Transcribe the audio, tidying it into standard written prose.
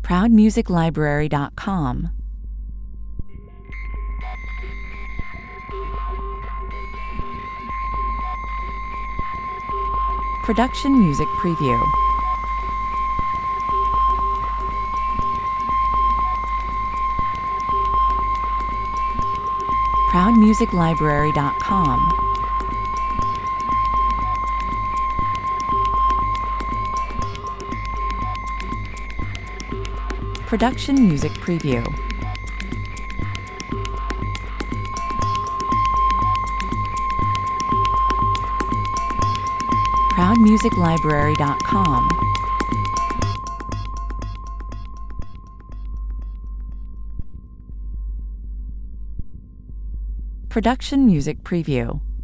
ProudMusicLibrary.com. Production Music Preview. ProudMusicLibrary.com. Production Music Preview. ProudMusicLibrary.com. Production Music Preview.